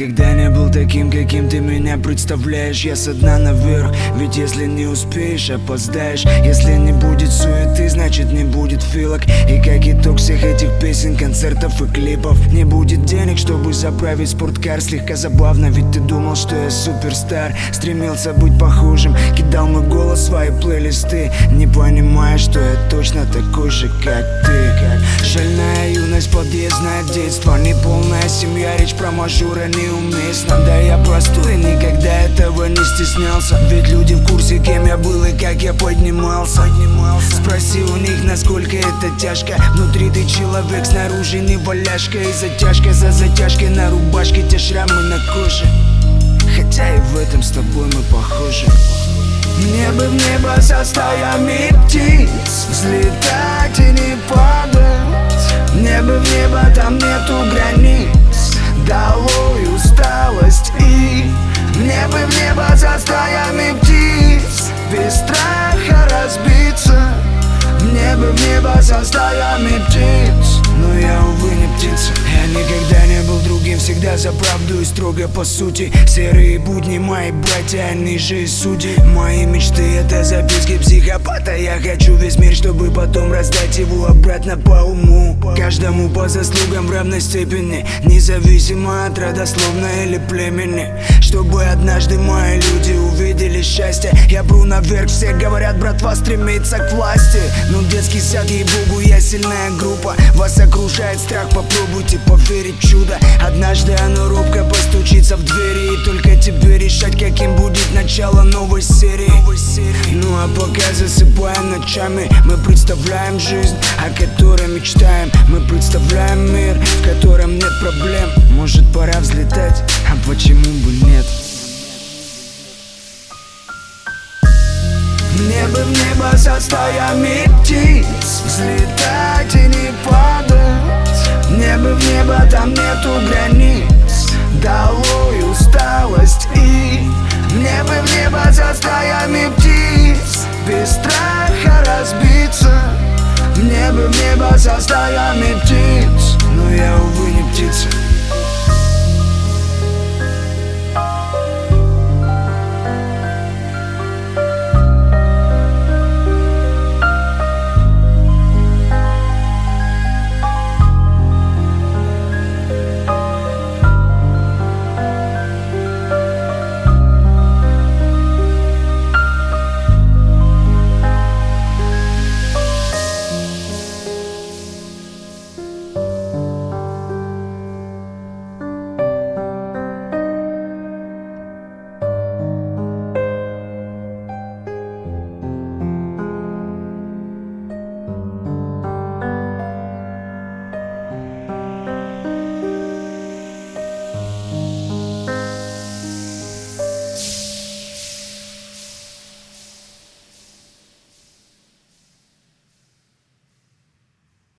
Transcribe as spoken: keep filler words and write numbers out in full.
никогда не был таким, каким ты меня представляешь. Я со дна наверх, ведь если не успеешь, опоздаешь. Если не будет суеты, значит не будет филок. И как итог всех этих песен, концертов и клипов, не будет денег, чтобы заправить спорткар. Слегка забавно, ведь ты думал, что я суперстар. Стремился быть похожим, кидал мой голос в свои плейлисты, не понимая, что я точно такой же, как ты. Шальная юность, подъездное детство, неполная семья, речь про мажора неуместна. Да я простой, никогда этого не стеснялся, ведь люди в курсе, кем я был и как я поднимался. Спроси у них, насколько это тяжко. Внутри ты человек, снаружи не валяшка. И затяжка за затяжкой на рубашке, те шрамы на коже. Хотя и в этом с тобой мы похожи. Мне бы в небо со стаями птиц взлетать и не падать. Мне бы в небо, там нету границ, долой усталость. И мне бы в небо со стаями птиц, без страха разбиться. Мне бы в небо со стаями птиц, но я, увы, не птица. Я никогда не был другим, всегда за правду и строго по сути. Серые будни, мои братья, они же и судьи. Мои мечты — это записки психопата. Я хочу весь мир, чтобы потом раздать его обратно по уму. Каждому по заслугам в равной степени, независимо от родословной или племени. Чтобы однажды мои люди увидели счастье. Я пру наверх, все говорят, братва стремится к власти. Но детский сад, ей-богу, я сильная группа. Вас окружает страх, попробуйте поверить в чудо. Однажды оно робко постучится в двери, и только тебе решать, каким будет начало новой серии. Ну а пока засыпаем ночами, мы представляем жизнь, о которой мечтаем. Мы представляем мир, в котором нет проблем. Может, пора взлетать, а почему бы нет? Мне бы в небо со стаями птиц взлетать и не падать. Мне бы в небо, там нету границ, долой усталость. И мне бы в небо со стаями птиц, без страха разбиться. Мне бы в небо со стаями птиц, но я, увы, не птица.